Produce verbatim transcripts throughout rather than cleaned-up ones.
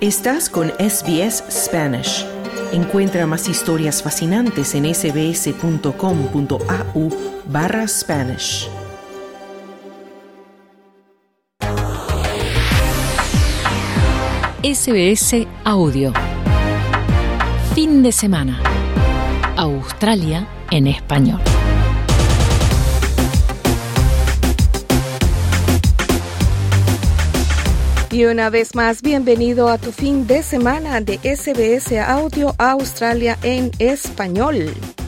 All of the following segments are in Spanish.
Estás con S B S Spanish. Encuentra más historias fascinantes en sbs.com.au barra Spanish. S B S Audio. Fin de semana. Australia en español. Y una vez más, bienvenido a tu fin de semana de S B S Audio Australia en español.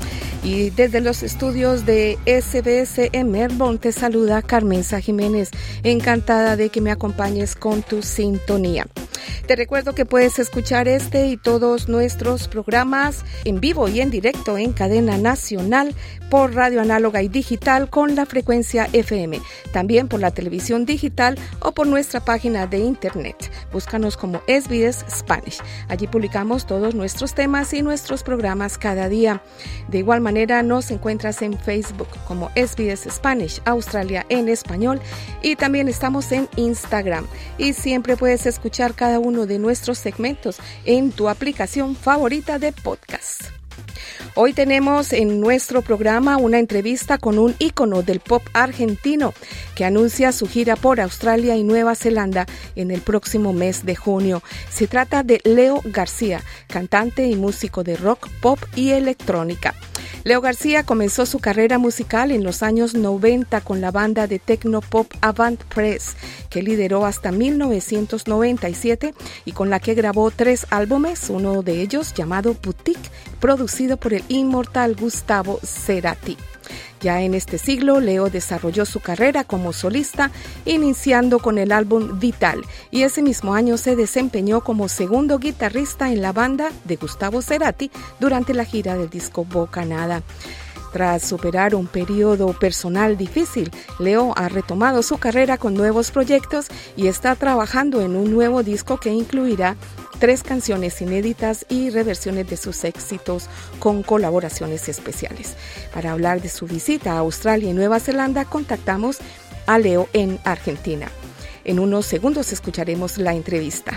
Y desde los estudios de S B S en Melbourne te saluda Carmenza Jiménez. Encantada de que me acompañes con tu sintonía. Te recuerdo que puedes escuchar este y todos nuestros programas en vivo y en directo en cadena nacional por radio análoga y digital con la frecuencia F M. También por la televisión digital o por nuestra página de internet. Búscanos como S B S Spanish. Allí publicamos todos nuestros temas y nuestros programas cada día. De igual manera nos encuentras en Facebook como S B S Spanish Australia en español y también estamos en Instagram. Y siempre puedes escuchar cada uno de nuestros segmentos en tu aplicación favorita de podcast. Hoy tenemos en nuestro programa una entrevista con un ícono del pop argentino que anuncia su gira por Australia y Nueva Zelanda en el próximo mes de junio. Se trata de Leo García, cantante y músico de rock, pop y electrónica. Leo García comenzó su carrera musical en los años noventa con la banda de techno pop Avant Press, que lideró hasta mil novecientos noventa y siete y con la que grabó tres álbumes, uno de ellos llamado Boutique, producido por el inmortal Gustavo Cerati. Ya en este siglo, Leo desarrolló su carrera como solista, iniciando con el álbum Vital, y ese mismo año se desempeñó como segundo guitarrista en la banda de Gustavo Cerati durante la gira del disco Bocanada. Tras superar un periodo personal difícil, Leo ha retomado su carrera con nuevos proyectos y está trabajando en un nuevo disco que incluirá tres canciones inéditas y reversiones de sus éxitos con colaboraciones especiales. Para hablar de su visita a Australia y Nueva Zelanda, contactamos a Leo en Argentina. En unos segundos escucharemos la entrevista.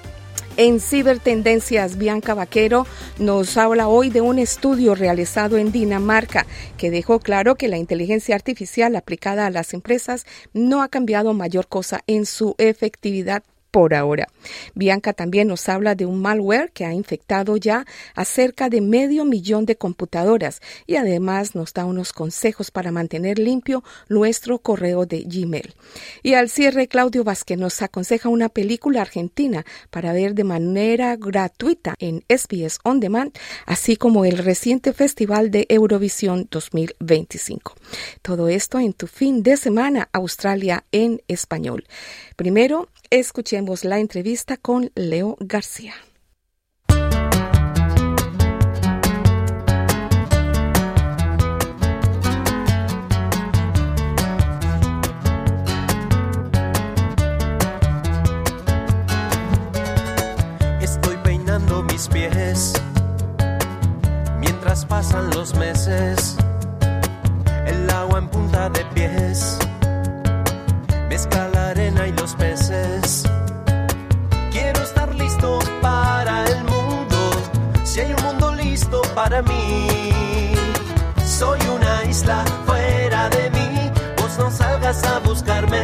En Cibertendencias, Bianca Vaquero nos habla hoy de un estudio realizado en Dinamarca que dejó claro que la inteligencia artificial aplicada a las empresas no ha cambiado mayor cosa en su efectividad por ahora. Bianca también nos habla de un malware que ha infectado ya a cerca de medio millón de computadoras y además nos da unos consejos para mantener limpio nuestro correo de Gmail. Y al cierre, Claudio Vázquez nos aconseja una película argentina para ver de manera gratuita en S B S On Demand, así como el reciente Festival de Eurovisión dos mil veinticinco. Todo esto en tu fin de semana Australia en español. Primero, escuchemos la entrevista con Leo García. Estoy peinando mis pies mientras pasan los meses. El agua en punta de pies mezcla la arena y los peces. Quiero estar listo para el mundo, si hay un mundo listo para mí. Soy una isla fuera de mí, vos no salgas a buscarme.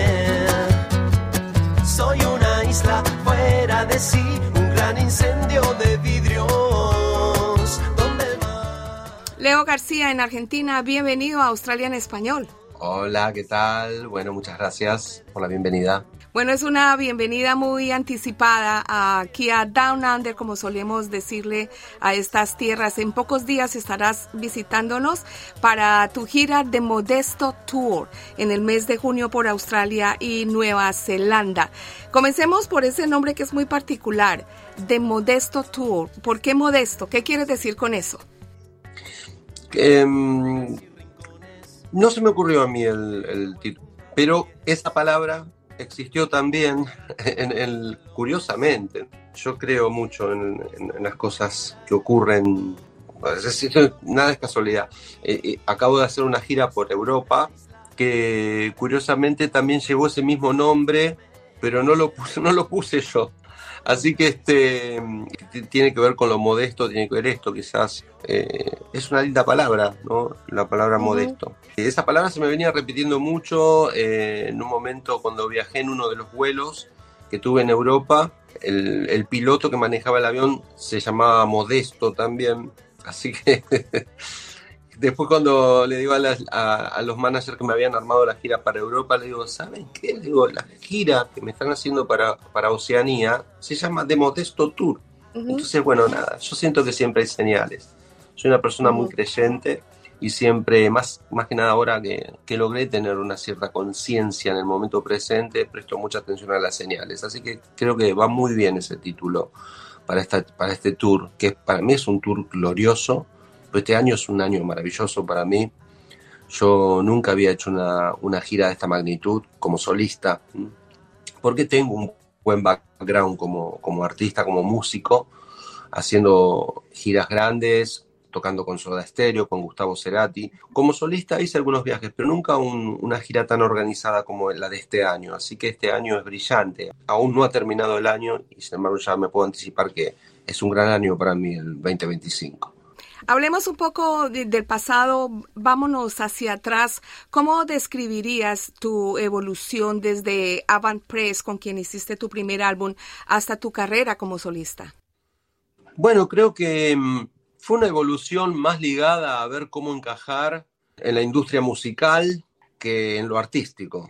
Soy una isla fuera de sí, un gran incendio de vidrios. ¿Dónde va? Leo García en Argentina, bienvenido a Australia en español. Hola, ¿qué tal? Bueno, muchas gracias por la bienvenida. Bueno, es una bienvenida muy anticipada aquí a Down Under, como solemos decirle a estas tierras. En pocos días estarás visitándonos para tu gira de Modesto Tour en el mes de junio por Australia y Nueva Zelanda. Comencemos por ese nombre que es muy particular, de Modesto Tour. ¿Por qué modesto? ¿Qué quieres decir con eso? Eh, no se me ocurrió a mí el, el título, pero esa palabra existió también, en el, curiosamente, yo creo mucho en, en, en las cosas que ocurren, es decir, nada es casualidad. Eh, eh, acabo de hacer una gira por Europa que curiosamente también llevó ese mismo nombre, pero no lo puse, no lo puse yo. Así que este tiene que ver con lo modesto, tiene que ver esto, quizás eh, es una linda palabra, ¿no? La palabra uh-huh. modesto. Esa palabra se me venía repitiendo mucho eh, en un momento cuando viajé en uno de los vuelos que tuve en Europa. El, el piloto que manejaba el avión se llamaba Modesto también, así que después cuando le digo a, las, a, a los managers que me habían armado la gira para Europa, le digo, ¿saben qué? Le digo, la gira que me están haciendo para, para Oceanía se llama The Modesto Tour. Uh-huh. Entonces, bueno, nada, yo siento que siempre hay señales. Soy una persona uh-huh. muy creyente y siempre, más, más que nada ahora que, que logré tener una cierta conciencia en el momento presente, presto mucha atención a las señales. Así que creo que va muy bien ese título para, esta, para este tour, que para mí es un tour glorioso. Este año es un año maravilloso para mí. Yo nunca había hecho una, una gira de esta magnitud como solista, porque tengo un buen background como, como artista, como músico, haciendo giras grandes, tocando con Soda Stereo, con Gustavo Cerati. Como solista hice algunos viajes, pero nunca un, una gira tan organizada como la de este año. Así que este año es brillante. Aún no ha terminado el año y sin embargo ya me puedo anticipar que es un gran año para mí el veinte veinticinco. Hablemos un poco de, del pasado, vámonos hacia atrás. ¿Cómo describirías tu evolución desde Avant Press, con quien hiciste tu primer álbum, hasta tu carrera como solista? Bueno, creo que um, fue una evolución más ligada a ver cómo encajar en la industria musical que en lo artístico.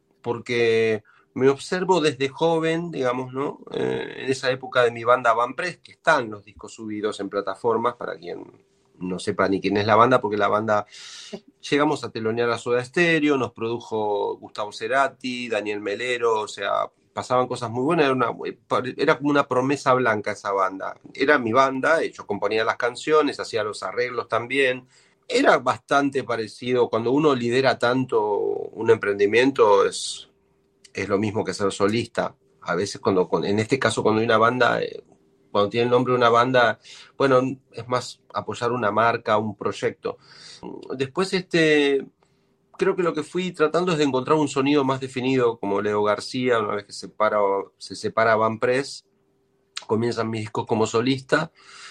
Porque me observo desde joven, digamos, ¿no? Eh, en esa época de mi banda Avant Press, que están los discos subidos en plataformas, para quien no sepa ni quién es la banda, porque la banda, llegamos a telonear a Soda Stereo, nos produjo Gustavo Cerati, Daniel Melero, o sea, pasaban cosas muy buenas, era, una, era como una promesa blanca esa banda. Era mi banda, yo componía las canciones, hacía los arreglos también. Era bastante parecido, cuando uno lidera tanto un emprendimiento, es... es lo mismo que ser solista. A veces, cuando, en este caso, cuando hay una banda, cuando tiene el nombre de una banda, bueno, es más apoyar una marca, un proyecto. Después, este, creo que lo que fui tratando es de encontrar un sonido más definido, como Leo García, una vez que se, para, se separa Avant Press, comienzan mis discos como solista,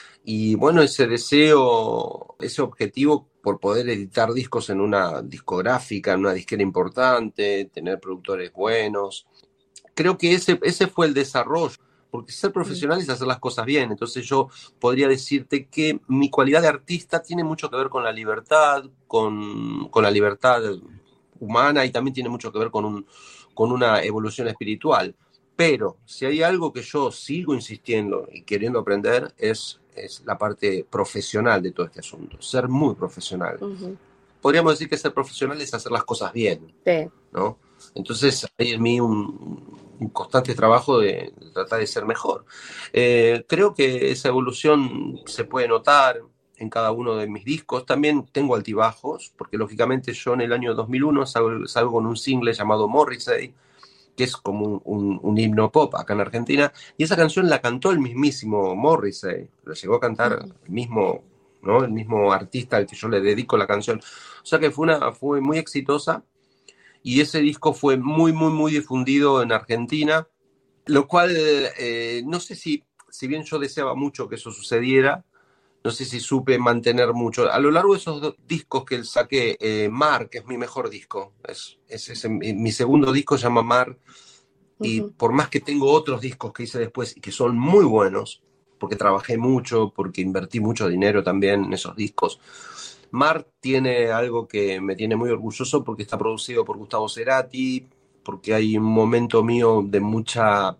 y bueno, ese deseo, ese objetivo por poder editar discos en una discográfica, en una disquera importante, tener productores buenos. Creo que ese, ese fue el desarrollo, porque ser profesional es hacer las cosas bien. Entonces yo podría decirte que mi cualidad de artista tiene mucho que ver con la libertad, con, con la libertad humana, y también tiene mucho que ver con, un, con una evolución espiritual. Pero si hay algo que yo sigo insistiendo y queriendo aprender es... es la parte profesional de todo este asunto, ser muy profesional. Uh-huh. Podríamos decir que ser profesional es hacer las cosas bien, sí. ¿no? Entonces hay en mí un, un constante trabajo de, de tratar de ser mejor. Eh, creo que esa evolución se puede notar en cada uno de mis discos. También tengo altibajos, porque lógicamente yo en el año dos mil uno salgo, salgo con un single llamado Morrissey, que es como un, un, un himno pop acá en Argentina, y esa canción la cantó el mismísimo Morrissey, lo llegó a cantar uh-huh. el mismo, ¿no? el mismo artista al que yo le dedico la canción. O sea que fue, una, fue muy exitosa, y ese disco fue muy, muy, muy difundido en Argentina, lo cual, eh, no sé si, si bien yo deseaba mucho que eso sucediera, no sé si supe mantener mucho. A lo largo de esos dos discos que saqué, eh, Mar, que es mi mejor disco, es, es, es, mi segundo disco se llama Mar, uh-huh. y por más que tengo otros discos que hice después y que son muy buenos, porque trabajé mucho, porque invertí mucho dinero también en esos discos, Mar tiene algo que me tiene muy orgulloso, porque está producido por Gustavo Cerati, porque hay un momento mío de mucha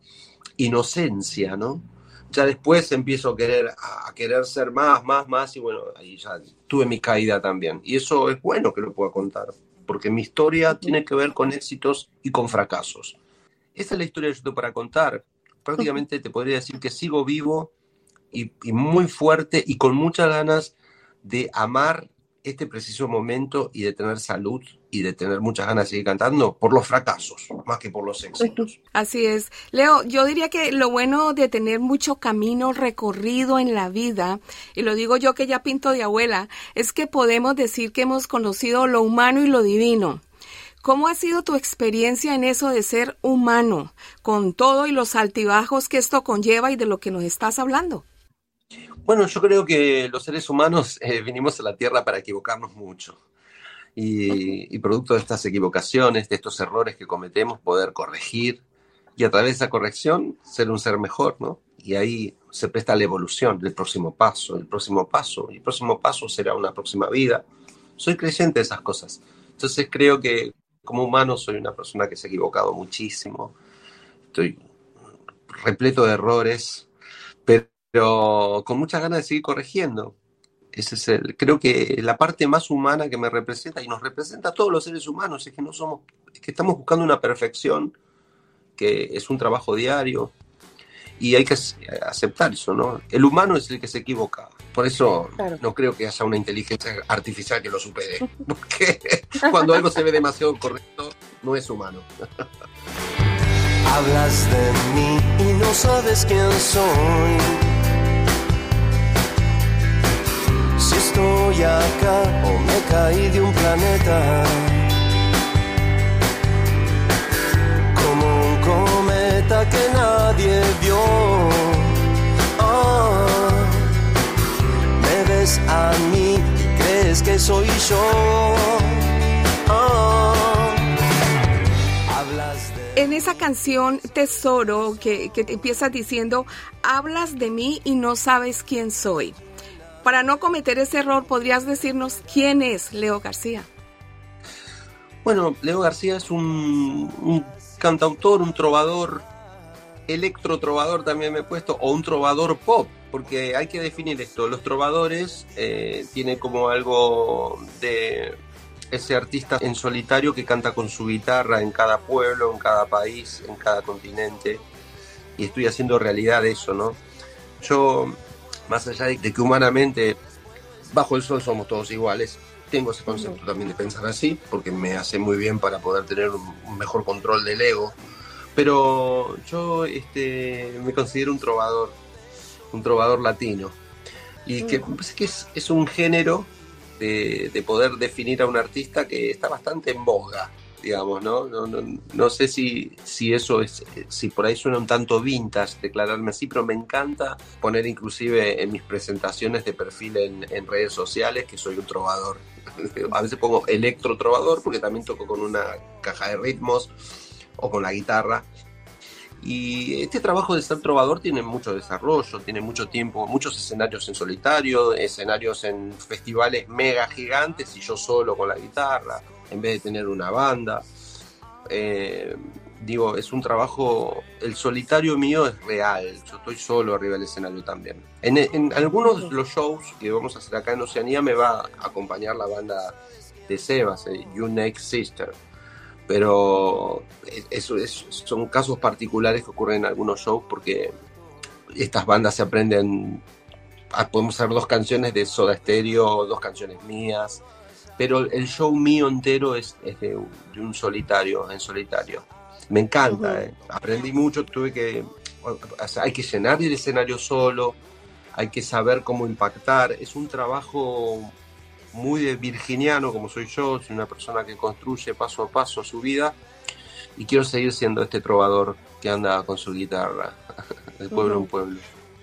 inocencia, ¿no? Ya después empiezo a querer, a querer ser más, más, más, y bueno, ahí ya tuve mi caída también. Y eso es bueno que lo pueda contar, porque mi historia tiene que ver con éxitos y con fracasos. Esa es la historia que yo tengo para contar. Prácticamente te podría decir que sigo vivo y, y muy fuerte y con muchas ganas de amar este preciso momento y de tener salud y de tener muchas ganas de seguir cantando por los fracasos, más que por los éxitos. Así es. Leo, yo diría que lo bueno de tener mucho camino recorrido en la vida, y lo digo yo que ya pinto de abuela, es que podemos decir que hemos conocido lo humano y lo divino. ¿Cómo ha sido tu experiencia en eso de ser humano, con todo y los altibajos que esto conlleva y de lo que nos estás hablando? Bueno, yo creo que los seres humanos eh, vinimos a la Tierra para equivocarnos mucho. Y, y producto de estas equivocaciones, de estos errores que cometemos, poder corregir y a través de esa corrección ser un ser mejor, ¿no? Y ahí se presta la evolución del próximo paso, el próximo paso, y el próximo paso será una próxima vida. Soy creyente de esas cosas. Entonces creo que como humano soy una persona que se ha equivocado muchísimo. Estoy repleto de errores, pero con muchas ganas de seguir corrigiendo. Ese es el, creo que la parte más humana que me representa y nos representa a todos los seres humanos es que no somos, es que estamos buscando una perfección, que es un trabajo diario y hay que aceptar eso, ¿no? El humano es el que se equivoca. Por eso claro. No creo que haya una inteligencia artificial que lo supere, porque cuando algo se ve demasiado correcto, no es humano. Hablas de mí y no sabes quién soy. Si estoy acá o me caí de un planeta, como un cometa que nadie vio. Oh, me ves a mí y crees que soy yo. Oh, hablas de... En esa canción Tesoro que, que te empiezas diciendo, hablas de mí y no sabes quién soy. Para no cometer ese error, ¿podrías decirnos quién es Leo García? Bueno, Leo García es un, un cantautor, un trovador, electro trovador también me he puesto, o un trovador pop, porque hay que definir esto. Los trovadores eh, tienen como algo de ese artista en solitario que canta con su guitarra en cada pueblo, en cada país, en cada continente, y estoy haciendo realidad eso, ¿no? Yo... Más allá de que humanamente, bajo el sol somos todos iguales, tengo ese concepto también de pensar así, porque me hace muy bien para poder tener un, un mejor control del ego. Pero yo este, me considero un trovador, un trovador latino. Y que me parece que es, es un género de, de poder definir a un artista que está bastante en boga, digamos, ¿no? No, no, no sé si, si eso es, si por ahí suena un tanto vintage declararme así, pero me encanta poner inclusive en mis presentaciones de perfil en, en redes sociales que soy un trovador. A veces pongo electro trovador porque también toco con una caja de ritmos o con la guitarra. Y este trabajo de ser trovador tiene mucho desarrollo, tiene mucho tiempo, muchos escenarios en solitario, escenarios en festivales mega gigantes y yo solo con la guitarra, en vez de tener una banda. Eh, digo, es un trabajo, el solitario mío es real, yo estoy solo arriba del escenario también. En, en algunos de los shows que vamos a hacer acá en Oceanía me va a acompañar la banda de Sebas, eh, You Next Sister. Pero eso es, son casos particulares que ocurren en algunos shows porque estas bandas se aprenden, podemos hacer dos canciones de Soda Stereo, dos canciones mías, pero el show mío entero es, es de, de un solitario, en solitario. Me encanta, uh-huh. eh. Aprendí mucho, tuve que, o sea, hay que llenar el escenario solo, hay que saber cómo impactar, es un trabajo muy de virginiano como soy yo, soy una persona que construye paso a paso su vida y quiero seguir siendo este trovador que anda con su guitarra de pueblo uh-huh. en pueblo.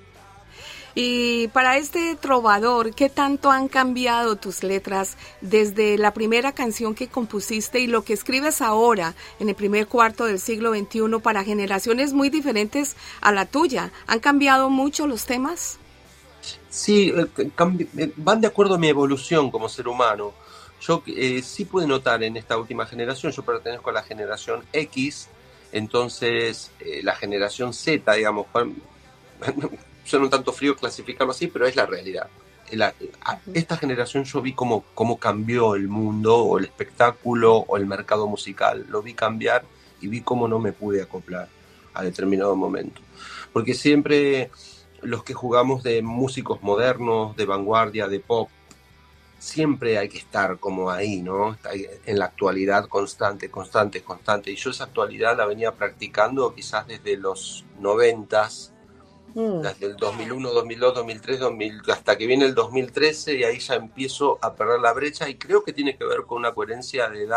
Y para este trovador, ¿qué tanto han cambiado tus letras desde la primera canción que compusiste y lo que escribes ahora en el primer cuarto del siglo veintiuno para generaciones muy diferentes a la tuya? ¿Han cambiado mucho los temas? Sí, van de acuerdo a mi evolución como ser humano. Yo eh, sí pude notar en esta última generación, yo pertenezco a la generación X, entonces eh, la generación Z, digamos, suena un tanto frío clasificarlo así, pero es la realidad. La, a esta generación yo vi cómo, cómo cambió el mundo, o el espectáculo, o el mercado musical. Lo vi cambiar y vi cómo no me pude acoplar a determinado momento. Porque siempre... los que jugamos de músicos modernos, de vanguardia, de pop, siempre hay que estar como ahí, ¿no? En la actualidad constante, constante, constante. Y yo esa actualidad la venía practicando quizás desde los noventas, mm. desde el dos mil uno, dos mil dos, dos mil tres, dos mil, hasta que viene el dos mil trece y ahí ya empiezo a perder la brecha y creo que tiene que ver con una coherencia de edad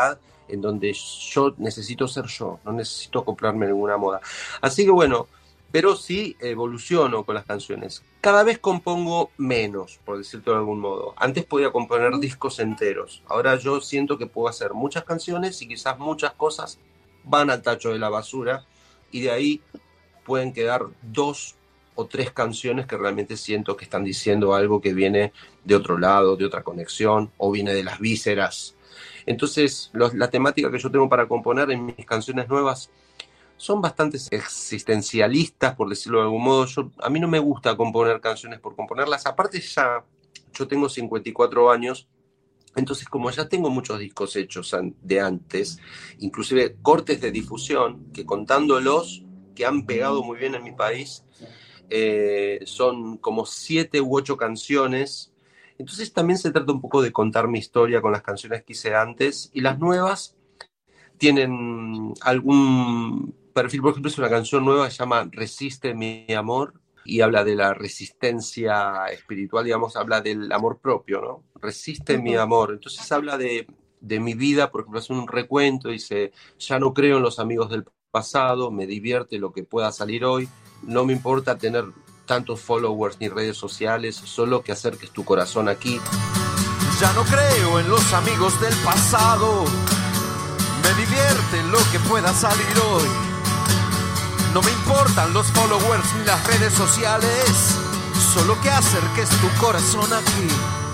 en donde yo necesito ser yo, no necesito acoplarme a ninguna moda. Así que bueno, pero sí evoluciono con las canciones. Cada vez compongo menos, por decirlo de algún modo. Antes podía componer discos enteros. Ahora yo siento que puedo hacer muchas canciones y quizás muchas cosas van al tacho de la basura y de ahí pueden quedar dos o tres canciones que realmente siento que están diciendo algo que viene de otro lado, de otra conexión, o viene de las vísceras. Entonces, los, la temática que yo tengo para componer en mis canciones nuevas son bastante existencialistas, por decirlo de algún modo. Yo, a mí no me gusta componer canciones por componerlas. Aparte ya, yo tengo cincuenta y cuatro años, entonces como ya tengo muchos discos hechos de antes, inclusive cortes de difusión, que contándolos, que han pegado muy bien en mi país, eh, son como siete u ocho canciones. Entonces también se trata un poco de contar mi historia con las canciones que hice antes, y las nuevas tienen algún perfil. Por ejemplo, es una canción nueva que se llama Resiste mi amor, y habla de la resistencia espiritual, digamos, habla del amor propio, ¿no? Resiste uh-huh. mi amor. Entonces habla de, de mi vida, por ejemplo, hace un recuento, dice, ya no creo en los amigos del pasado, me divierte lo que pueda salir hoy, no me importa tener tantos followers ni redes sociales, solo que acerques tu corazón aquí. Ya no creo en los amigos del pasado, me divierte lo que pueda salir hoy. No me importan los followers ni las redes sociales, solo que acerques tu corazón aquí.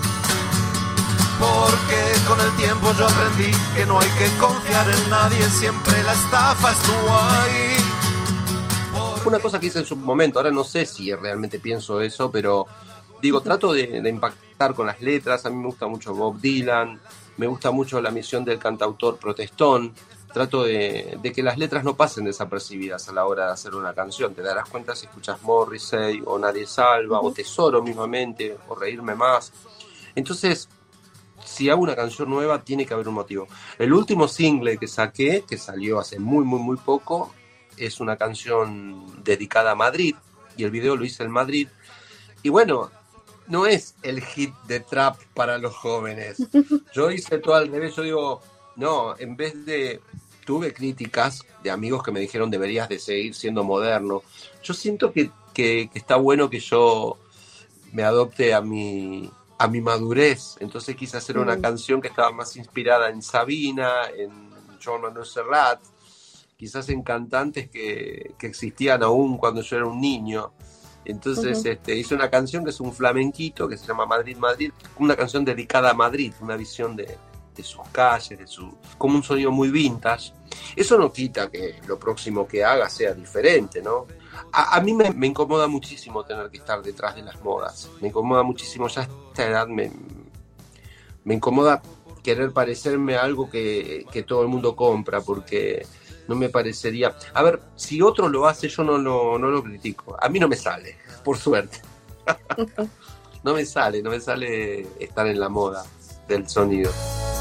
Porque con el tiempo yo aprendí que no hay que confiar en nadie, siempre la estafa estuvo ahí. Fue una cosa que hice en su momento, ahora no sé si realmente pienso eso, pero digo, trato de, de impactar con las letras. A mí me gusta mucho Bob Dylan, me gusta mucho la misión del cantautor protestón. Trato de, de que las letras no pasen desapercibidas a la hora de hacer una canción. Te darás cuenta si escuchas Morrissey o Nadie Salva, uh-huh. o Tesoro mismamente, o Reírme Más. Entonces, si hago una canción nueva, tiene que haber un motivo. El último single que saqué, que salió hace muy, muy, muy poco, es una canción dedicada a Madrid, y el video lo hice en Madrid. Y bueno, no es el hit de trap para los jóvenes. Yo hice todo al revés. Yo digo, no, en vez de... Tuve críticas de amigos que me dijeron deberías de seguir siendo moderno. Yo siento que, que, que está bueno que yo me adopte a mi, a mi madurez. Entonces quise hacer una mm. canción que estaba más inspirada en Sabina, en Joan Manuel Serrat, quizás en cantantes que, que existían aún cuando yo era un niño. Entonces uh-huh. este, hice una canción que es un flamenquito que se llama Madrid, Madrid, una canción dedicada a Madrid, una visión de, de sus calles, de su, como un sonido muy vintage. Eso no quita que lo próximo que haga sea diferente, ¿no? A, a mí me, me incomoda muchísimo tener que estar detrás de las modas. Me incomoda muchísimo, ya a esta edad me, me incomoda querer parecerme a algo que, que todo el mundo compra, porque no me parecería... A ver, si otro lo hace, yo no lo, no lo critico. A mí no me sale, por suerte. No me sale, no me sale estar en la moda del sonido.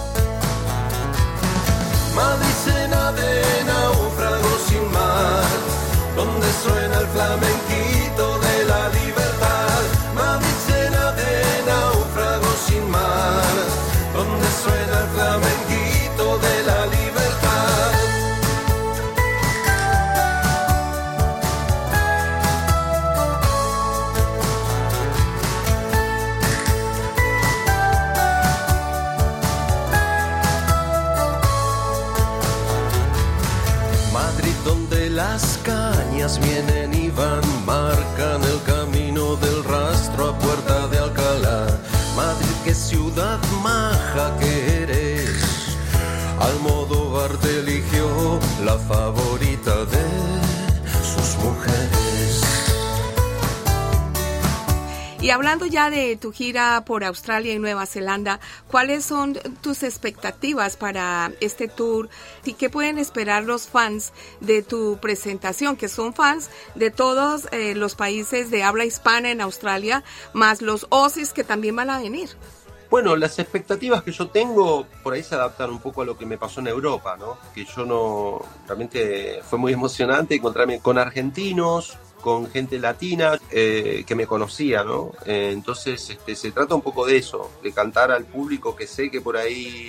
Madrid cena de náufragos sin mar, donde suena el flamenquito de la libertad. Madrid cena de náufragos sin mar, donde suena el flamenquito de la libertad. Las cañas vienen y van, marcan el camino del rastro a Puerta de Alcalá. Madrid, qué ciudad maja que eres. Almodóvar te eligió la favorita de sus mujeres. Y hablando ya de tu gira por Australia y Nueva Zelanda, ¿cuáles son tus expectativas para este tour? ¿Y qué pueden esperar los fans de tu presentación? Que son fans de todos eh, los países de habla hispana en Australia, más los Aussies que también van a venir. Bueno, las expectativas que yo tengo por ahí se adaptan un poco a lo que me pasó en Europa, ¿no? Que yo no... Realmente fue muy emocionante encontrarme con argentinos, con gente latina eh, que me conocía, ¿no? Eh, entonces este, se trata un poco de eso, de cantar al público que sé que por ahí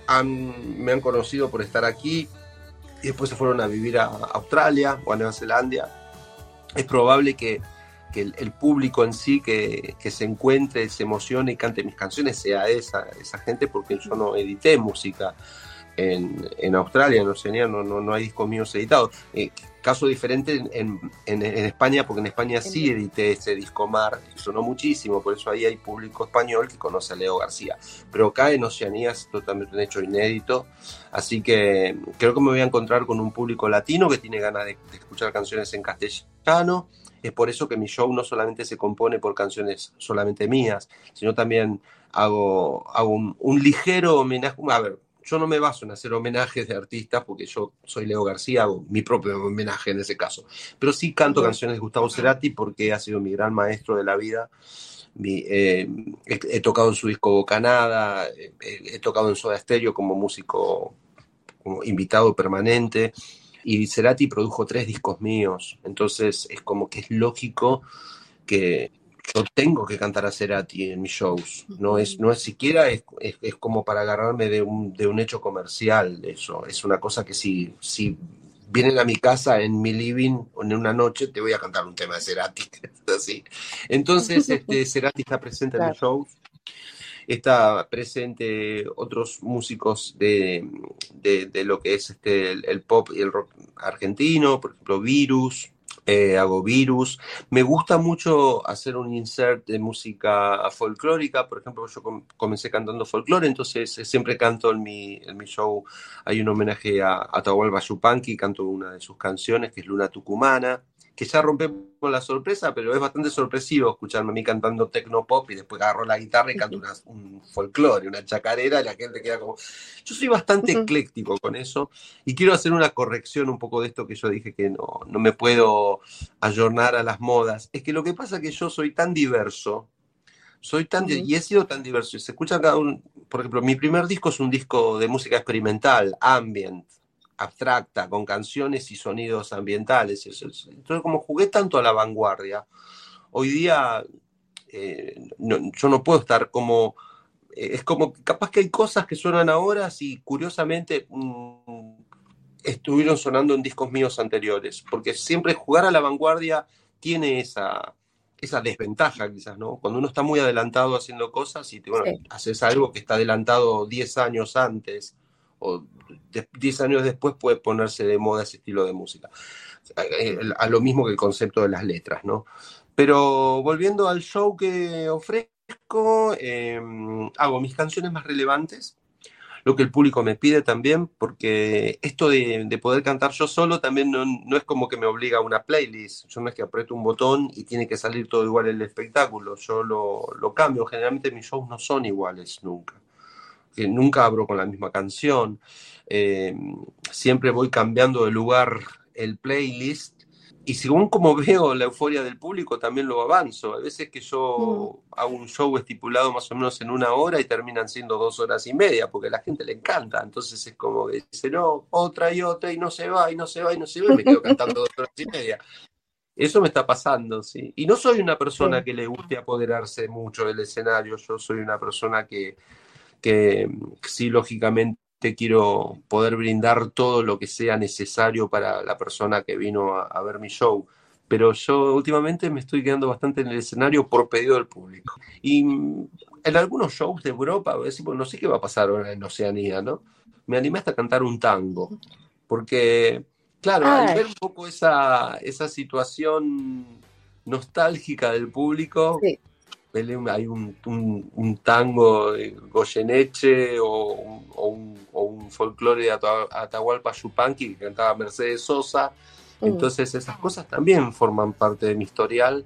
han, me han conocido por estar aquí y después se fueron a vivir a Australia o a Nueva Zelanda. Es probable que, que el, el público en sí que, que se encuentre, se emocione y cante mis canciones sea esa, esa gente, porque yo no edité música en, en Australia, en Oceanía, no, no, no hay discos míos editados. Eh, caso diferente en, en, en, en España, porque en España sí edité ese disco Mar, y sonó muchísimo, por eso ahí hay público español que conoce a Leo García. Pero acá en Oceanía es totalmente un hecho inédito, así que creo que me voy a encontrar con un público latino que tiene ganas de, de escuchar canciones en castellano. Es por eso que mi show no solamente se compone por canciones solamente mías, sino también hago, hago un, un ligero homenaje. A ver, yo no me baso en hacer homenajes de artistas porque yo soy Leo García, hago mi propio homenaje en ese caso. Pero sí canto uh-huh. canciones de Gustavo Cerati porque ha sido mi gran maestro de la vida. Mi, eh, he, he tocado en su disco Bocanada, he, he tocado en Soda Stereo como músico, como invitado permanente. Y Cerati produjo tres discos míos, entonces es como que es lógico que yo tengo que cantar a Cerati en mis shows. No es, no es siquiera, es, es, es como para agarrarme de un, de un hecho comercial. Eso es una cosa que si, si vienen a mi casa en mi living o en una noche, te voy a cantar un tema de Cerati. Así. Entonces, este, Cerati está presente claro. en mis shows. Está presente otros músicos de, de, de lo que es este, el, el pop y el rock argentino, por ejemplo, Virus, eh, hago Virus. Me gusta mucho hacer un insert de música folclórica, por ejemplo, yo com- comencé cantando folclore, entonces eh, siempre canto en mi, en mi show, hay un homenaje a Atahualpa Yupanqui, canto una de sus canciones, que es Luna Tucumana, que ya rompemos la sorpresa, pero es bastante sorpresivo escucharme a mí cantando tecnopop y después agarro la guitarra y canto una, un folclore, una chacarera, y la gente queda como... Yo soy bastante uh-huh. ecléctico con eso, y quiero hacer una corrección un poco de esto que yo dije que no, no me puedo ayornar a las modas. Es que lo que pasa es que yo soy tan diverso, soy tan uh-huh. y he sido tan diverso, y se escucha cada un... Por ejemplo, mi primer disco es un disco de música experimental, ambient, abstracta, con canciones y sonidos ambientales. Entonces, como jugué tanto a la vanguardia, hoy día eh, no, yo no puedo estar como... Eh, es como, capaz que hay cosas que suenan ahora y curiosamente mmm, estuvieron sonando en discos míos anteriores, porque siempre jugar a la vanguardia tiene esa, esa desventaja quizás, ¿no? Cuando uno está muy adelantado haciendo cosas y te, bueno, sí. haces algo que está adelantado diez años antes, o diez años después puede ponerse de moda ese estilo de música. A, a lo mismo que el concepto de las letras, ¿no? Pero volviendo al show que ofrezco, eh, hago mis canciones más relevantes, lo que el público me pide también, porque esto de, de poder cantar yo solo también no, no es como que me obliga a una playlist. Yo no es que aprieto un botón y tiene que salir todo igual el espectáculo. Yo lo, lo cambio. Generalmente mis shows no son iguales nunca. Que nunca abro con la misma canción, eh, siempre voy cambiando de lugar el playlist, y según como veo la euforia del público también lo avanzo. A veces que yo mm. hago un show estipulado más o menos en una hora y terminan siendo dos horas y media, porque a la gente le encanta, entonces es como que dice, no, otra y otra, y no se va, y no se va, y no se va, y me quedo cantando dos horas y media. Eso me está pasando, sí. Y no soy una persona sí. que le guste apoderarse mucho del escenario, yo soy una persona que que sí, lógicamente quiero poder brindar todo lo que sea necesario para la persona que vino a, a ver mi show, pero yo últimamente me estoy quedando bastante en el escenario por pedido del público. Y en algunos shows de Europa, decimos, no sé qué va a pasar ahora en Oceanía, ¿no? Me animé hasta a cantar un tango, porque, claro, Ay. al ver un poco esa, esa situación nostálgica del público... Sí. Hay un, un, un tango de Goyeneche o un, o un, o un folclore de Atahualpa Yupanqui que cantaba Mercedes Sosa, mm. entonces esas cosas también forman parte de mi historial,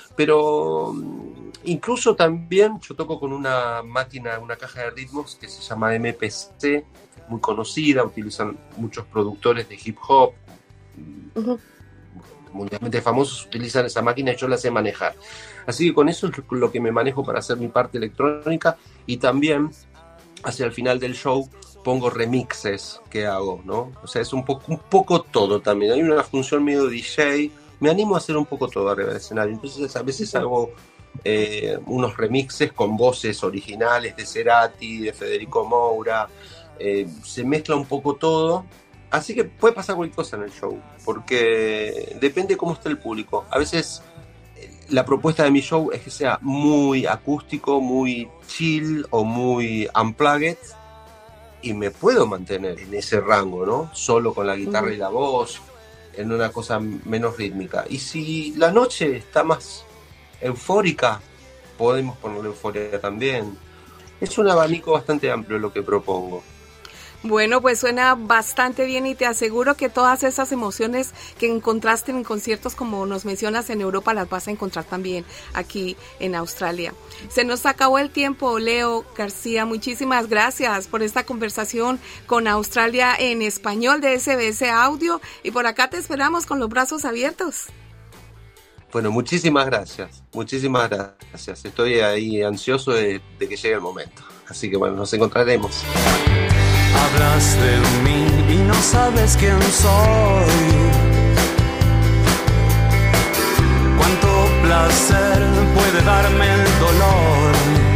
pero incluso también yo toco con una máquina, una caja de ritmos que se llama M P C, muy conocida, utilizan muchos productores de hip hop, uh-huh. mundialmente famosos utilizan esa máquina y yo la sé manejar. Así que con eso es lo que me manejo para hacer mi parte electrónica, y también hacia el final del show pongo remixes que hago, ¿no? O sea, es un poco, un poco todo también. Hay una función medio D J, me animo a hacer un poco todo arriba del escenario. Entonces a veces hago eh, unos remixes con voces originales de Cerati, de Federico Moura, eh, se mezcla un poco todo. Así que puede pasar cualquier cosa en el show, porque depende cómo esté el público. A veces la propuesta de mi show es que sea muy acústico, muy chill o muy unplugged, y me puedo mantener en ese rango, ¿no? Solo con la guitarra y la voz, en una cosa menos rítmica. Y si la noche está más eufórica, podemos ponerle euforia también. Es un abanico bastante amplio lo que propongo. Bueno, pues suena bastante bien y te aseguro que todas esas emociones que encontraste en conciertos, como nos mencionas en Europa, las vas a encontrar también aquí en Australia. Se nos acabó el tiempo, Leo García. Muchísimas gracias por esta conversación con Australia en Español de S B S Audio, y por acá te esperamos con los brazos abiertos. Bueno, muchísimas gracias, muchísimas gracias. Estoy ahí ansioso de, de que llegue el momento. Así que bueno, nos encontraremos. Hablas de mí y no sabes quién soy. Cuánto placer puede darme el dolor,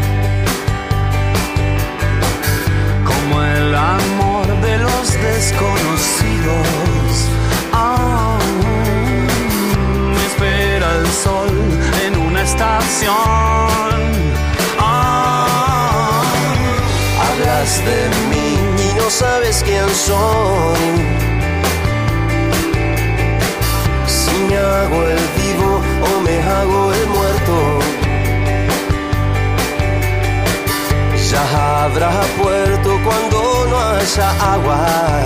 como el amor de los desconocidos. Oh, me espera el sol en una estación. Oh, hablas de mí, no sabes quién soy. Si me hago el vivo o me hago el muerto, ya habrá puerto cuando no haya agua.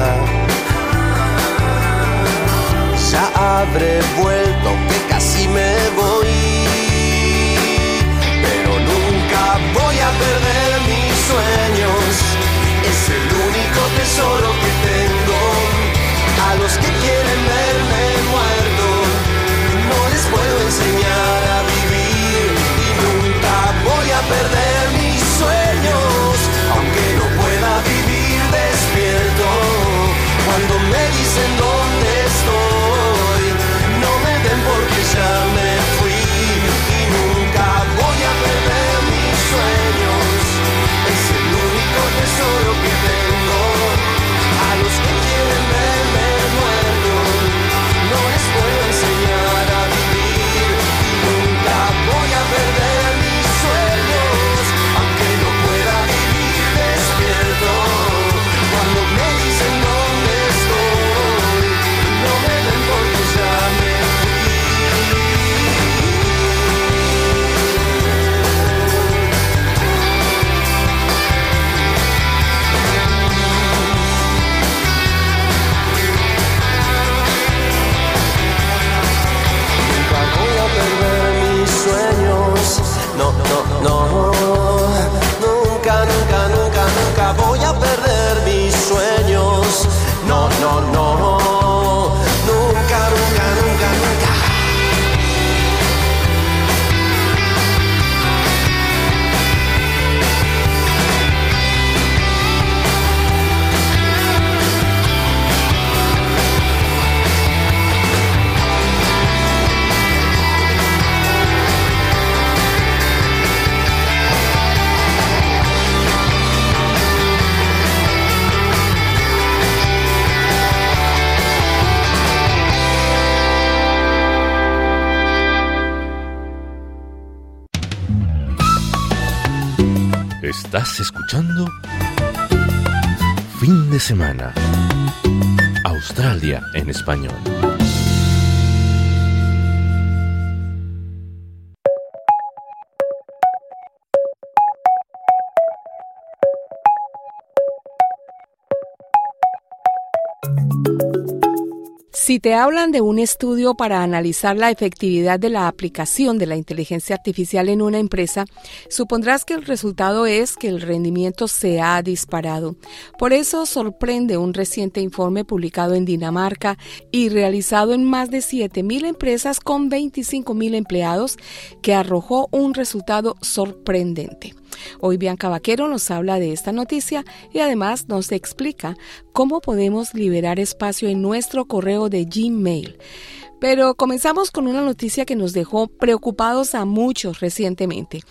Ya habré vuelto, que casi me voy, pero nunca voy a perder mis sueños. Es el único tesoro que tengo. A los que quieren verme muerto, no les puedo enseñar a vivir. Y nunca voy a perder mis sueños, aunque no pueda vivir despierto. Cuando me dicen dónde estoy, no me ven porque ya me fui. Y nunca voy a perder mis sueños. Es el único tesoro que tengo. A los que quieren verme muerto, no les puedo enseñar a vivir. Nunca voy a perder mis sueños, aunque no pueda vivir despierto. Cuando me dicen dónde estoy, no me ven porque ya me sueños, no, no, no, nunca, nunca, nunca, nunca voy a perder mis sueños, no, no, no, nunca, nunca, nunca, nunca. Estás escuchando Fin de Semana, Australia en español. Si te hablan de un estudio para analizar la efectividad de la aplicación de la inteligencia artificial en una empresa, supondrás que el resultado es que el rendimiento se ha disparado. Por eso sorprende un reciente informe publicado en Dinamarca y realizado en más de siete mil empresas con veinticinco mil empleados, que arrojó un resultado sorprendente. Hoy Bianca Vaquero nos habla de esta noticia y además nos explica cómo podemos liberar espacio en nuestro correo de Gmail. Pero comenzamos con una noticia que nos dejó preocupados a muchos recientemente.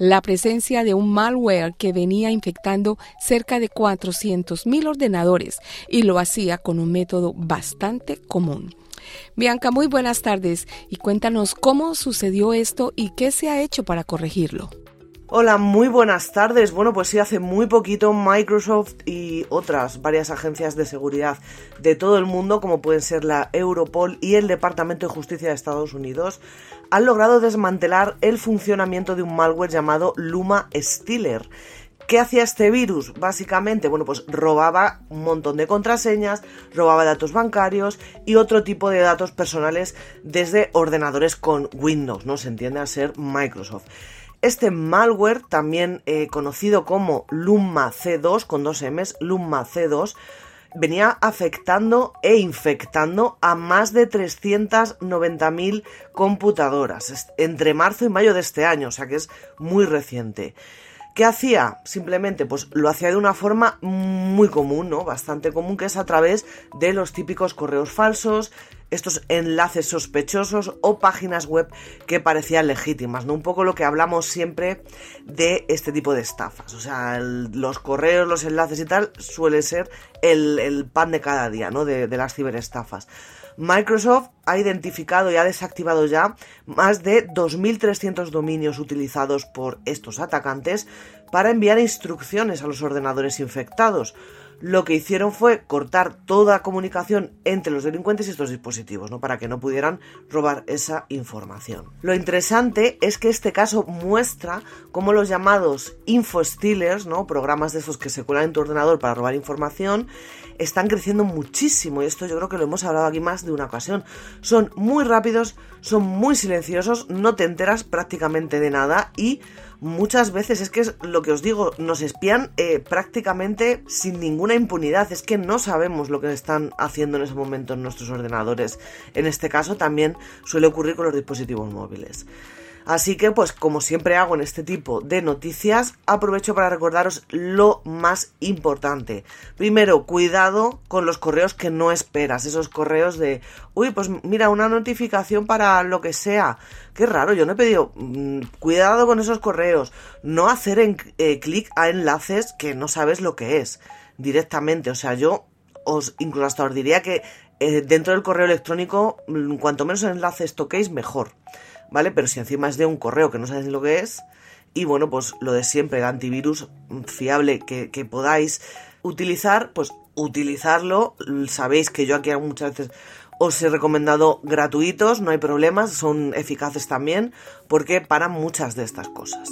la presencia de un malware que venía infectando cerca de cuatrocientos mil ordenadores y lo hacía con un método bastante común. Bianca, muy buenas tardes y cuéntanos cómo sucedió esto y qué se ha hecho para corregirlo. Hola, muy buenas tardes. Bueno, pues sí, hace muy poquito Microsoft y otras varias agencias de seguridad de todo el mundo, como pueden ser la Europol y el Departamento de Justicia de Estados Unidos, han logrado desmantelar el funcionamiento de un malware llamado Luma Stealer. ¿Qué hacía este virus? Básicamente, bueno, pues robaba un montón de contraseñas, robaba datos bancarios y otro tipo de datos personales desde ordenadores con Windows, ¿no? Se entiende a ser Microsoft. Este malware, también eh, conocido como Luma C dos, con dos M's, Luma C dos, venía afectando e infectando a más de trescientas noventa mil computadoras entre marzo y mayo de este año, o sea que es muy reciente. ¿Qué hacía? Simplemente, pues lo hacía de una forma muy común, ¿no? Bastante común, que es a través de los típicos correos falsos, estos enlaces sospechosos o páginas web que parecían legítimas, ¿no? Un poco lo que hablamos siempre de este tipo de estafas. O sea, el, los correos, los enlaces y tal suele ser el, el pan de cada día, ¿no? De, de las ciberestafas. Microsoft ha identificado y ha desactivado ya más de dos mil trescientos dominios utilizados por estos atacantes para enviar instrucciones a los ordenadores infectados. Lo que hicieron fue cortar toda comunicación entre los delincuentes y estos dispositivos, ¿no? Para que no pudieran robar esa información. Lo interesante es que este caso muestra cómo los llamados infostealers, ¿no? Programas de esos que se cuelan en tu ordenador para robar información, están creciendo muchísimo, y esto yo creo que lo hemos hablado aquí más de una ocasión. Son muy rápidos, son muy silenciosos, no te enteras prácticamente de nada y muchas veces es que es lo que os digo, nos espían eh, prácticamente sin ninguna impunidad. Es que no sabemos lo que están haciendo en ese momento en nuestros ordenadores. En este caso también suele ocurrir con los dispositivos móviles. Así que, pues como siempre hago en este tipo de noticias, aprovecho para recordaros lo más importante. Primero, cuidado con los correos que no esperas, esos correos de, uy, pues mira, una notificación para lo que sea. Qué raro, yo no he pedido. Mm, cuidado con esos correos. No hacer en, eh, clic a enlaces que no sabes lo que es directamente. O sea, yo os incluso hasta os diría que eh, dentro del correo electrónico, cuanto menos enlaces toquéis, mejor. ¿Vale? Pero si encima es de un correo que no sabéis lo que es, y bueno, pues lo de siempre, el antivirus fiable que, que podáis utilizar, pues utilizarlo. Sabéis que yo aquí muchas veces os he recomendado gratuitos, no hay problemas, son eficaces también, porque paran muchas de estas cosas.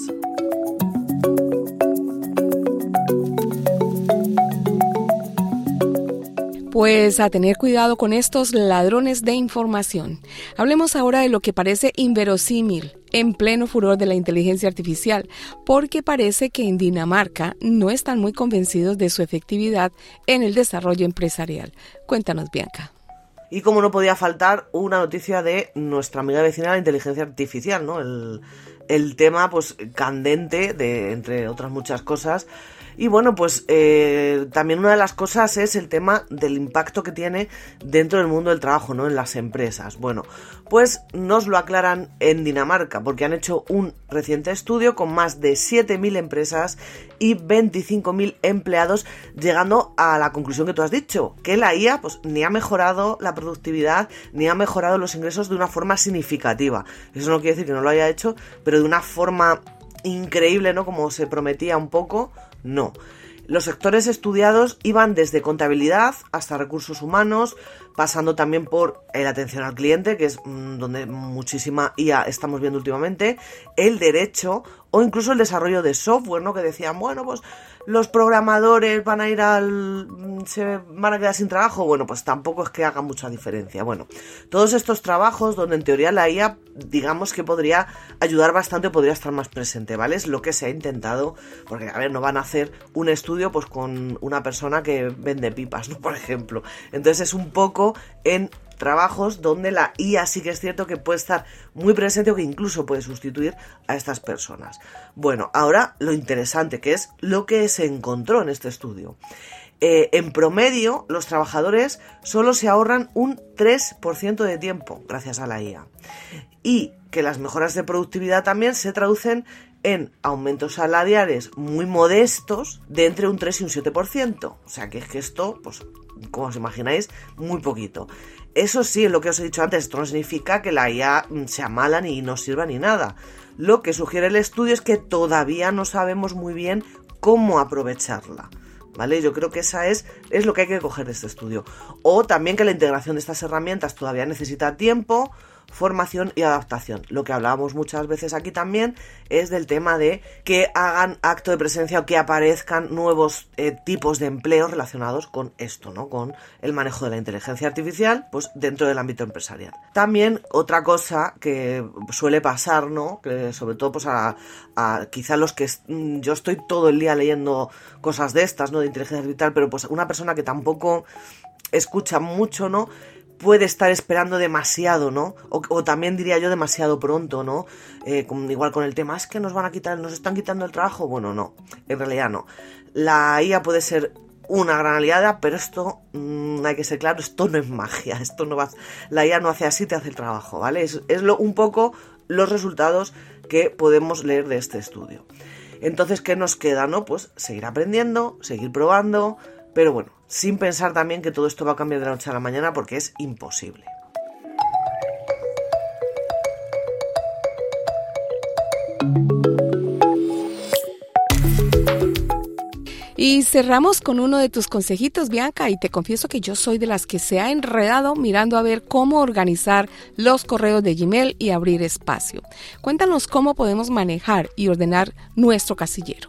Pues a tener cuidado con estos ladrones de información. Hablemos ahora de lo que parece inverosímil en pleno furor de la inteligencia artificial, porque parece que en Dinamarca no están muy convencidos de su efectividad en el desarrollo empresarial. Cuéntanos, Bianca. Y como no podía faltar, una noticia de nuestra amiga vecina, la inteligencia artificial, ¿no? El, el tema, pues, candente, de entre otras muchas cosas. Y bueno, pues eh, también una de las cosas es el tema del impacto que tiene dentro del mundo del trabajo, ¿no? En las empresas. Bueno, pues nos lo aclaran en Dinamarca, porque han hecho un reciente estudio con más de siete mil empresas y veinticinco mil empleados, llegando a la conclusión que tú has dicho, que la I A pues ni ha mejorado la productividad, ni ha mejorado los ingresos de una forma significativa. Eso no quiere decir que no lo haya hecho, pero de una forma increíble, ¿no? Como se prometía un poco. No. Los sectores estudiados iban desde contabilidad hasta recursos humanos, pasando también por la atención al cliente, que es mmm, donde muchísima I A estamos viendo últimamente, el derecho o incluso el desarrollo de software, ¿no? Que decían, bueno, pues los programadores van a ir al... se van a quedar sin trabajo. Bueno, pues tampoco es que haga mucha diferencia. Bueno, todos estos trabajos donde en teoría la I A, digamos que podría ayudar bastante, podría estar más presente, ¿vale? Es lo que se ha intentado, porque, a ver, no van a hacer un estudio pues con una persona que vende pipas, ¿no? Por ejemplo. Entonces es un poco en trabajos donde la I A sí que es cierto que puede estar muy presente o que incluso puede sustituir a estas personas. Bueno, ahora lo interesante, que es lo que se encontró en este estudio. Eh, en promedio, los trabajadores solo se ahorran un tres por ciento de tiempo gracias a la I A. Y que las mejoras de productividad también se traducen en aumentos salariales muy modestos de entre un tres y un siete por ciento. O sea que es que esto, pues, como os imagináis, muy poquito. Eso sí, es lo que os he dicho antes, esto no significa que la I A sea mala ni no sirva ni nada. Lo que sugiere el estudio es que todavía no sabemos muy bien cómo aprovecharla, ¿vale? Yo creo que esa es, es lo que hay que coger de este estudio. O también que la integración de estas herramientas todavía necesita tiempo, formación y adaptación. Lo que hablábamos muchas veces aquí también es del tema de que hagan acto de presencia o que aparezcan nuevos eh, tipos de empleos relacionados con esto, ¿no? Con el manejo de la inteligencia artificial, pues dentro del ámbito empresarial. También otra cosa que suele pasar, ¿no? Que sobre todo pues a, a quizá los que yo estoy todo el día leyendo cosas de estas, ¿no? De inteligencia artificial, pero pues una persona que tampoco escucha mucho, ¿no? Puede estar esperando demasiado, ¿no? O, o también diría yo demasiado pronto, ¿no? Eh, con, igual con el tema, es que nos van a quitar, nos están quitando el trabajo. Bueno, no, en realidad no. La I A puede ser una gran aliada, pero esto, mmm, hay que ser claro, esto no es magia, esto no va, la I A no hace así, te hace el trabajo, ¿vale? Es, es lo, un poco los resultados que podemos leer de este estudio. Entonces, ¿qué nos queda, no? Pues seguir aprendiendo, seguir probando, pero bueno, sin pensar también que todo esto va a cambiar de la noche a la mañana porque es imposible. Y cerramos con uno de tus consejitos, Bianca, y te confieso que yo soy de las que se ha enredado mirando a ver cómo organizar los correos de Gmail y abrir espacio. Cuéntanos cómo podemos manejar y ordenar nuestro casillero.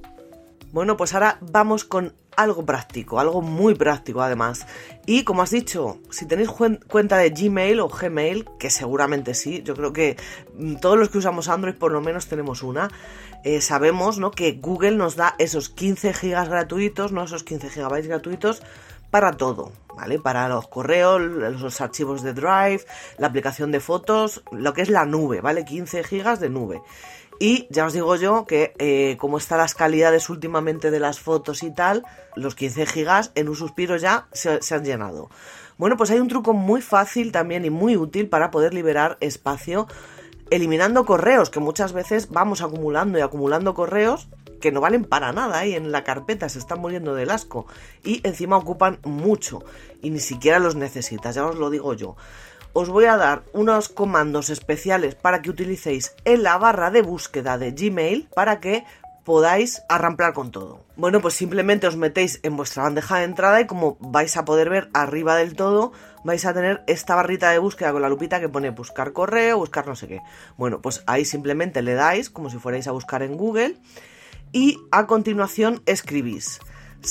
Bueno, pues ahora vamos con algo práctico, algo muy práctico además. Y como has dicho, si tenéis cuenta de Gmail o Gmail, que seguramente sí, yo creo que todos los que usamos Android por lo menos tenemos una, eh, sabemos, ¿no?, que Google nos da esos quince gigas gratuitos, ¿no?, esos quince gigabytes gratuitos para todo, ¿vale? Para los correos, los archivos de Drive, la aplicación de fotos, lo que es la nube, ¿vale? quince gigas de nube. Y ya os digo yo que eh, como están las calidades últimamente de las fotos y tal, los quince gigas en un suspiro ya se, se han llenado. Bueno, pues hay un truco muy fácil también y muy útil para poder liberar espacio eliminando correos, que muchas veces vamos acumulando y acumulando correos que no valen para nada ahí en la carpeta, se están muriendo del asco y encima ocupan mucho y ni siquiera los necesitas, ya os lo digo yo. Os voy a dar unos comandos especiales para que utilicéis en la barra de búsqueda de Gmail para que podáis arramplar con todo. Bueno, pues simplemente os metéis en vuestra bandeja de entrada y como vais a poder ver arriba del todo, vais a tener esta barrita de búsqueda con la lupita que pone buscar correo, buscar no sé qué. Bueno, pues ahí simplemente le dais como si fuerais a buscar en Google y a continuación escribís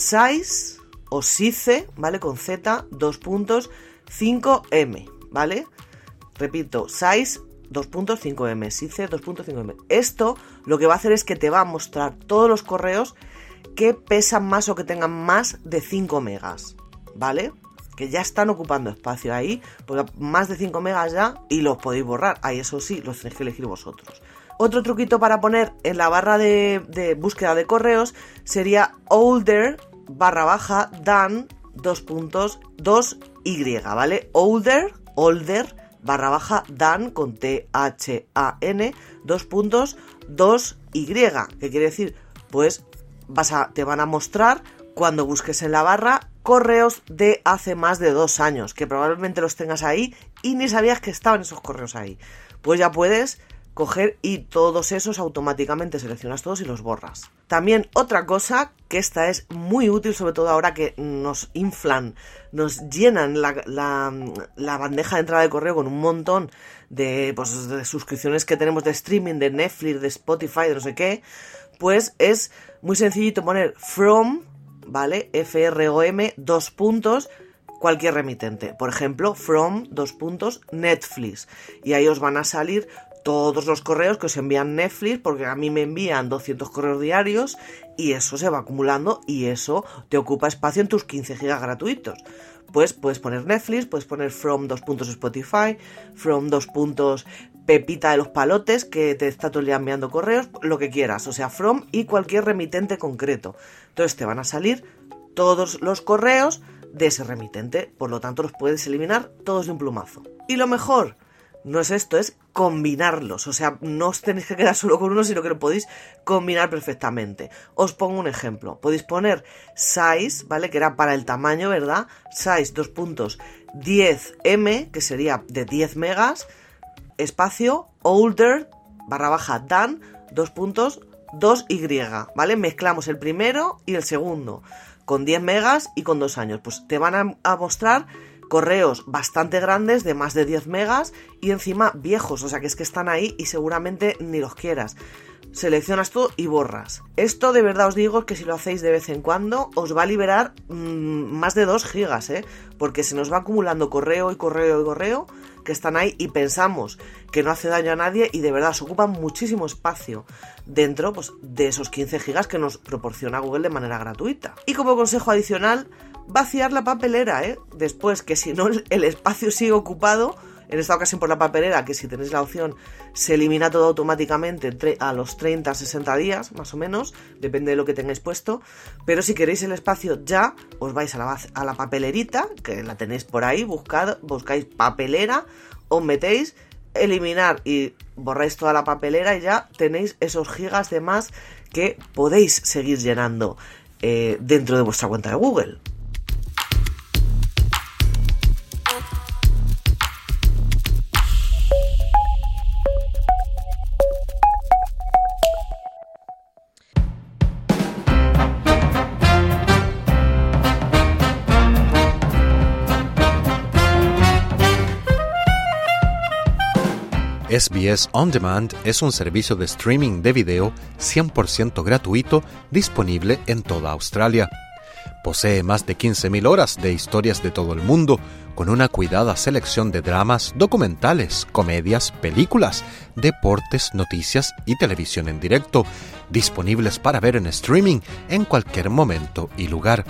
size o size, ¿vale? Con Z, dos puntos, cinco eme. ¿Vale? Repito, size dos punto cinco eme, size dos punto cinco eme. Esto lo que va a hacer es que te va a mostrar todos los correos que pesan más o que tengan más de cinco megas, ¿vale? Que ya están ocupando espacio ahí, porque más de cinco megas ya, y los podéis borrar. Ahí eso sí, los tenéis que elegir vosotros. Otro truquito para poner en la barra de, de búsqueda de correos sería older barra baja than dos puntos dos y, ¿vale? Older older barra baja than con T H A N dos puntos dos y, que quiere decir pues vas a, te van a mostrar cuando busques en la barra correos de hace más de dos años que probablemente los tengas ahí y ni sabías que estaban esos correos ahí, pues ya puedes coger y todos esos automáticamente seleccionas todos y los borras. También otra cosa que esta es muy útil, sobre todo ahora que nos inflan, nos llenan la, la, la bandeja de entrada de correo con un montón de, pues, de suscripciones que tenemos de streaming, de Netflix, de Spotify, de no sé qué, pues es muy sencillito poner from, ¿vale? F R O M, dos puntos, cualquier remitente. Por ejemplo, from, dos puntos, Netflix. Y ahí os van a salir todos los correos que os envían Netflix, porque a mí me envían doscientos correos diarios y eso se va acumulando y eso te ocupa espacio en tus quince gigas gratuitos. Pues puedes poner Netflix, puedes poner from dos puntos Spotify, from dos puntos Pepita de los Palotes, que te está todo el día enviando correos, lo que quieras, o sea, from y cualquier remitente concreto. Entonces te van a salir todos los correos de ese remitente, por lo tanto los puedes eliminar todos de un plumazo. Y lo mejor, no es esto, es combinarlos. O sea, no os tenéis que quedar solo con uno, sino que lo podéis combinar perfectamente. Os pongo un ejemplo. Podéis poner size, ¿vale? Que era para el tamaño, ¿verdad? Size, dos puntos, diez eme, que sería de diez megas, espacio, older, barra baja, than, dos puntos, dos y, ¿vale? Mezclamos el primero y el segundo, con diez megas y con dos años. Pues te van a, a mostrar correos bastante grandes de más de diez megas y encima viejos, o sea que es que están ahí y seguramente ni los quieras. Seleccionas tú y borras. Esto de verdad os digo que si lo hacéis de vez en cuando os va a liberar mmm, más de dos gigas, ¿eh? Porque se nos va acumulando correo y correo y correo que están ahí y pensamos que no hace daño a nadie y de verdad se ocupan muchísimo espacio dentro, pues, de esos quince gigas que nos proporciona Google de manera gratuita. Y como consejo adicional, vaciar la papelera, ¿eh? Después, que si no el espacio sigue ocupado, en esta ocasión por la papelera, que si tenéis la opción se elimina todo automáticamente a los treinta a sesenta días, más o menos, depende de lo que tengáis puesto, pero si queréis el espacio ya, os vais a la, a la papelerita, que la tenéis por ahí, buscad, buscáis papelera, os metéis, eliminar y borráis toda la papelera y ya tenéis esos gigas de más que podéis seguir llenando eh, dentro de vuestra cuenta de Google. S B S On Demand es un servicio de streaming de video cien por ciento gratuito disponible en toda Australia. Posee más de quince mil horas de historias de todo el mundo, con una cuidada selección de dramas, documentales, comedias, películas, deportes, noticias y televisión en directo, disponibles para ver en streaming en cualquier momento y lugar.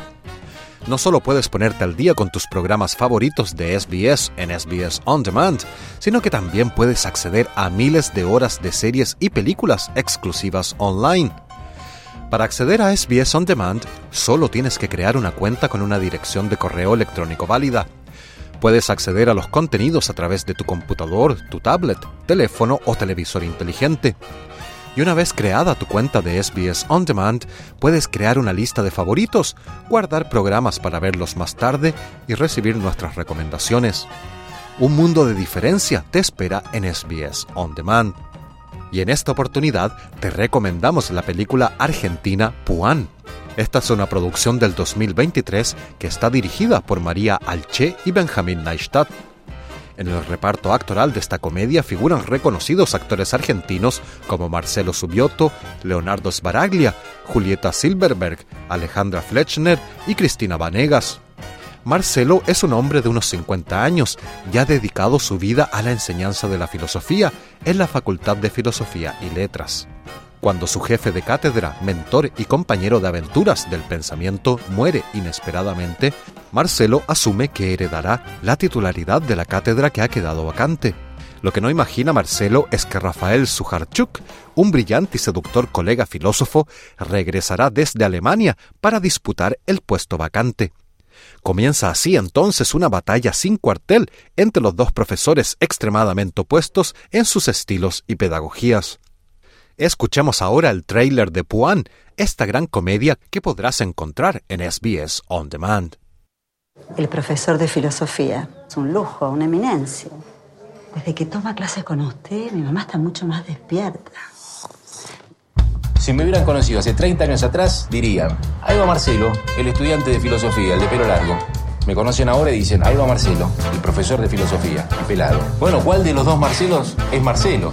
No solo puedes ponerte al día con tus programas favoritos de S B S en S B S On Demand, sino que también puedes acceder a miles de horas de series y películas exclusivas online. Para acceder a S B S On Demand, solo tienes que crear una cuenta con una dirección de correo electrónico válida. Puedes acceder a los contenidos a través de tu computador, tu tablet, teléfono o televisor inteligente. Y una vez creada tu cuenta de S B S On Demand, puedes crear una lista de favoritos, guardar programas para verlos más tarde y recibir nuestras recomendaciones. Un mundo de diferencia te espera en S B S On Demand. Y en esta oportunidad te recomendamos la película argentina Puan. Esta es una producción del dos mil veintitrés que está dirigida por María Alché y Benjamín Neistat. En el reparto actoral de esta comedia figuran reconocidos actores argentinos como Marcelo Subioto, Leonardo Sbaraglia, Julieta Silverberg, Alejandra Fletchner y Cristina Vanegas. Marcelo es un hombre de unos cincuenta años y ha dedicado su vida a la enseñanza de la filosofía en la Facultad de Filosofía y Letras. Cuando su jefe de cátedra, mentor y compañero de aventuras del pensamiento muere inesperadamente, Marcelo asume que heredará la titularidad de la cátedra que ha quedado vacante. Lo que no imagina Marcelo es que Rafael Sucharchuk, un brillante y seductor colega filósofo, regresará desde Alemania para disputar el puesto vacante. Comienza así entonces una batalla sin cuartel entre los dos profesores extremadamente opuestos en sus estilos y pedagogías. Escuchemos ahora el tráiler de Puan, esta gran comedia que podrás encontrar en S B S On Demand. El profesor de filosofía es un lujo, una eminencia. Desde que toma clases con usted, mi mamá está mucho más despierta. Si me hubieran conocido hace treinta años atrás, dirían, ahí va Marcelo, el estudiante de filosofía, el de pelo largo. Me conocen ahora y dicen, ahí va Marcelo, el profesor de filosofía, el pelado. Bueno, ¿cuál de los dos Marcelos es Marcelo?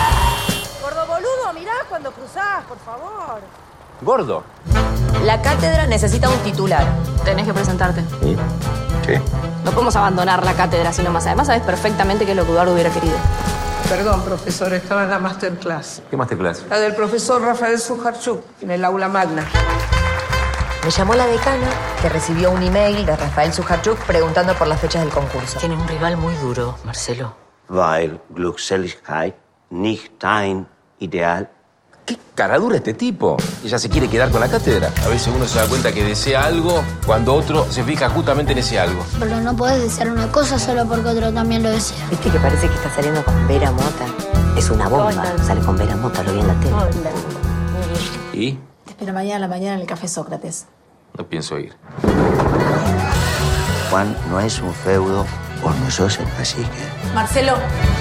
Cuando cruzás, por favor. Gordo. La cátedra necesita un titular. Tenés que presentarte. ¿Sí? ¿Qué? No podemos abandonar la cátedra así nomás. Además, sabes perfectamente qué es lo que Eduardo hubiera querido. Perdón, profesor, estaba en la masterclass. ¿Qué masterclass? La del profesor Rafael Sucharchuk, en el aula magna. Me llamó la decana, que recibió un email de Rafael Sucharchuk preguntando por las fechas del concurso. Tiene un rival muy duro, Marcelo. Weil Glückseligkeit nicht dein Ideal. qué cara dura este tipo. Ella se quiere quedar con la cátedra. A veces uno se da cuenta que desea algo cuando otro se fija justamente en ese algo. Pero no podés desear una cosa solo porque otro también lo desea. ¿Viste que parece que está saliendo con Vera Mota? Es una bomba. Hola. Sale con Vera Mota, lo vi en la tele. Hola. ¿Y? Te espero mañana a la mañana en el Café Sócrates. No pienso ir. Juan no es un feudo, vos no sos el cacique. Marcelo.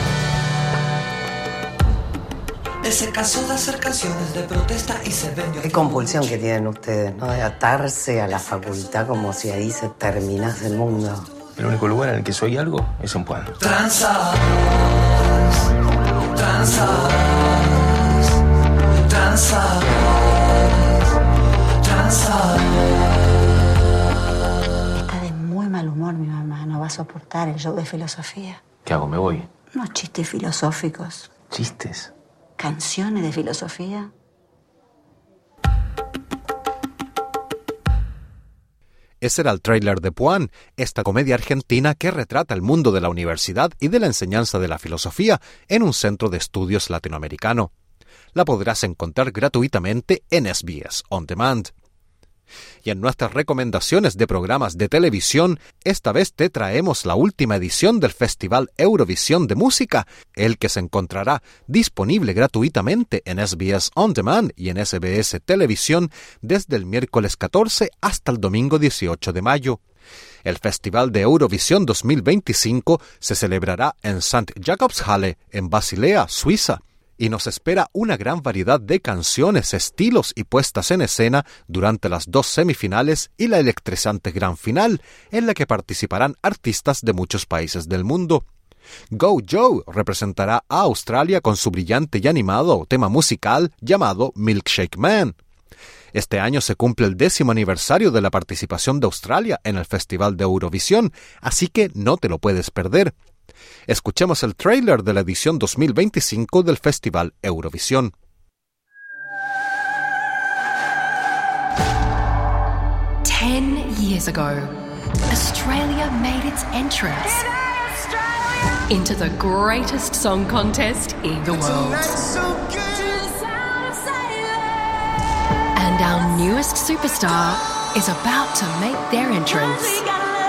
Se cansó de hacer canciones de protesta y se vendió. Qué compulsión que tienen ustedes, ¿no? De atarse a la facultad como si ahí se terminase el mundo. El único lugar en el que soy algo es en Puan. Transas, transas, transas, transas. Está de muy mal humor mi mamá. No va a soportar el show de filosofía. ¿Qué hago? ¿Me voy? Unos chistes filosóficos. ¿Chistes? ¿Canciones de filosofía? Ese era el tráiler de Puan, esta comedia argentina que retrata el mundo de la universidad y de la enseñanza de la filosofía en un centro de estudios latinoamericano. La podrás encontrar gratuitamente en S B S On Demand. Y en nuestras recomendaciones de programas de televisión, esta vez te traemos la última edición del Festival Eurovisión de Música, el que se encontrará disponible gratuitamente en S B S On Demand y en S B S Televisión desde el miércoles catorce hasta el domingo dieciocho de mayo. El Festival de Eurovisión dos mil veinticinco se celebrará en Sankt Jakobshalle, en Basilea, Suiza, y nos espera una gran variedad de canciones, estilos y puestas en escena durante las dos semifinales y la electrizante gran final, en la que participarán artistas de muchos países del mundo. Go Joe representará a Australia con su brillante y animado tema musical llamado Milkshake Man. Este año se cumple el décimo aniversario de la participación de Australia en el Festival de Eurovisión, así que no te lo puedes perder. Escuchemos el tráiler de la edición dos mil veinticinco del Festival Eurovisión. Ten years ago, Australia made its entrance into the greatest song contest in the world. And our newest superstar is about to make their entrance.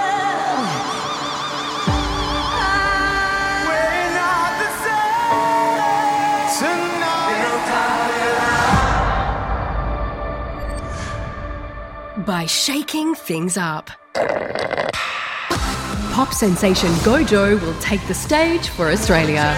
By shaking things up. Pop sensation Gojo will take the stage for Australia.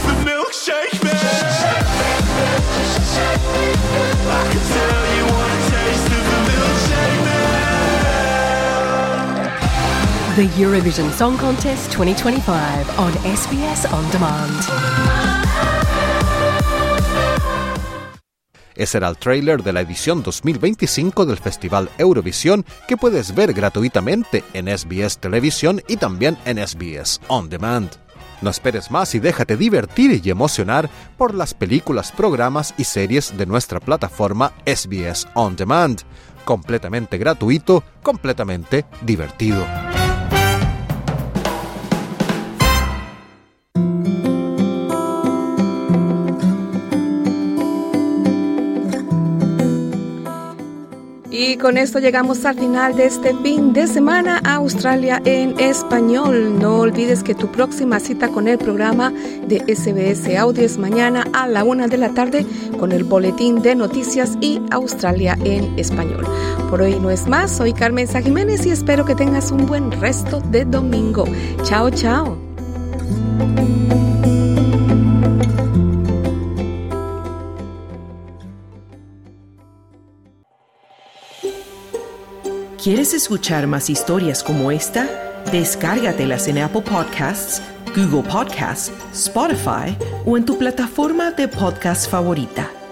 The Eurovision Song Contest twenty twenty-five on S B S On Demand. Ese era el tráiler de la edición dos mil veinticinco del Festival Eurovisión, que puedes ver gratuitamente en S B S Televisión y también en S B S On Demand. No esperes más y déjate divertir y emocionar por las películas, programas y series de nuestra plataforma S B S On Demand. Completamente gratuito, completamente divertido. Y con esto llegamos al final de este fin de semana a Australia en español. No olvides que tu próxima cita con el programa de S B S Audio es mañana a la una de la tarde con el boletín de noticias y Australia en español. Por hoy no es más, soy Carmen Sá Jiménez y espero que tengas un buen resto de domingo. Chao, chao. ¿Quieres escuchar más historias como esta? Descárgatelas en Apple Podcasts, Google Podcasts, Spotify o en tu plataforma de podcast favorita.